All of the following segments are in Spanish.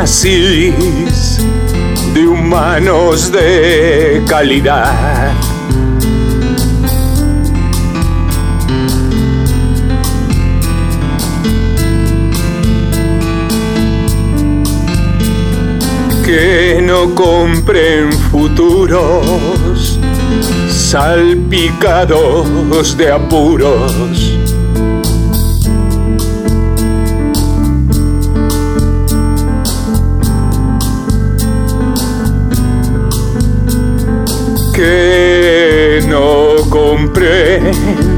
oasis de humanos de calidad. Que no compren futuros salpicados de apuros. Que no compren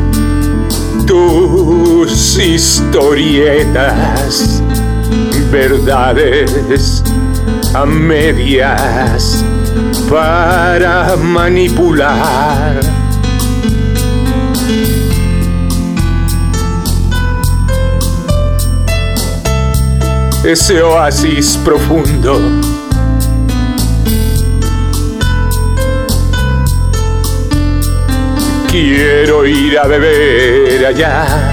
tus historietas, verdades a medias para manipular. Ese oasis profundo quiero ir a beber allá.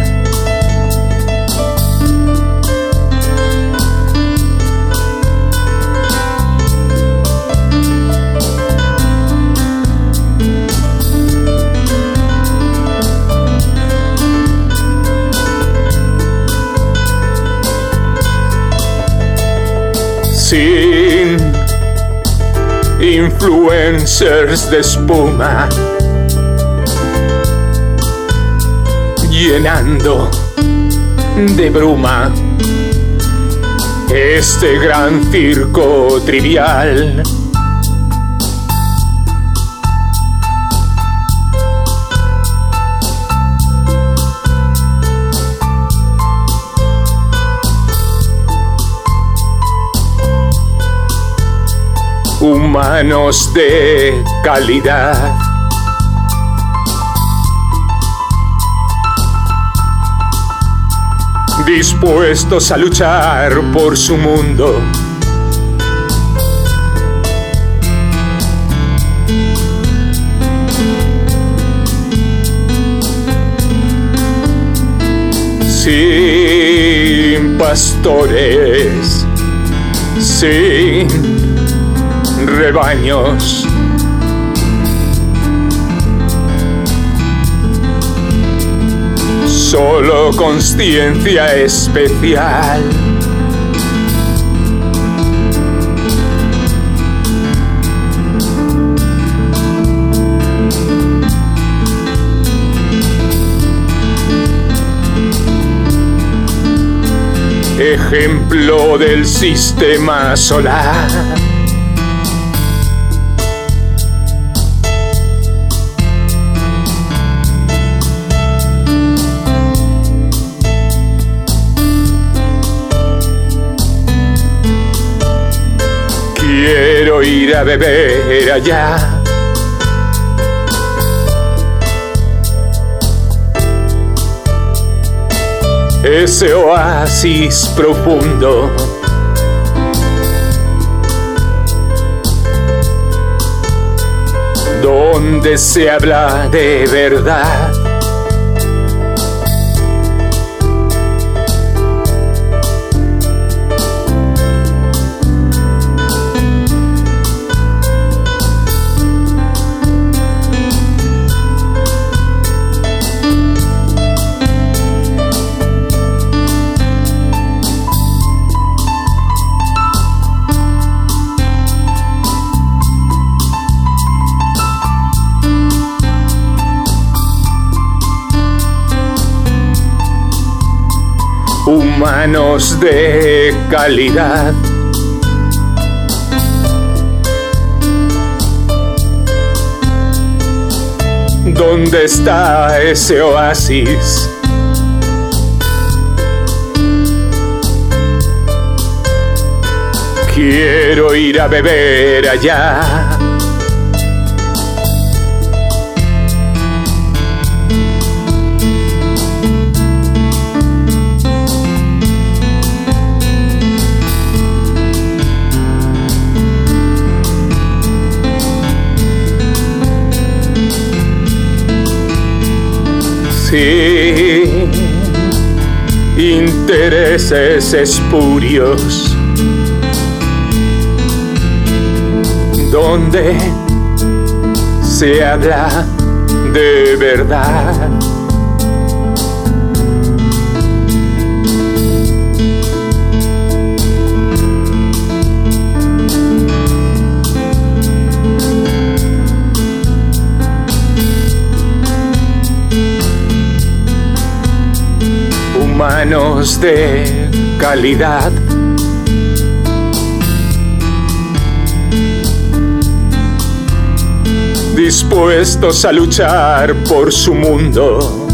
Sin influencers de espuma, llenando de bruma este gran circo trivial. Humanos de calidad. Dispuestos a luchar por su mundo. Sin pastores, sin rebaños, solo consciencia especial. Ejemplo del sistema solar. Quiero ir a beber allá. Ese oasis profundo. Donde se habla de verdad. Humanos de calidad. ¿Dónde está ese oasis? Quiero ir a beber allá. Sin intereses espurios, donde se habla de verdad. Humanos de calidad, dispuestos a luchar por su mundo.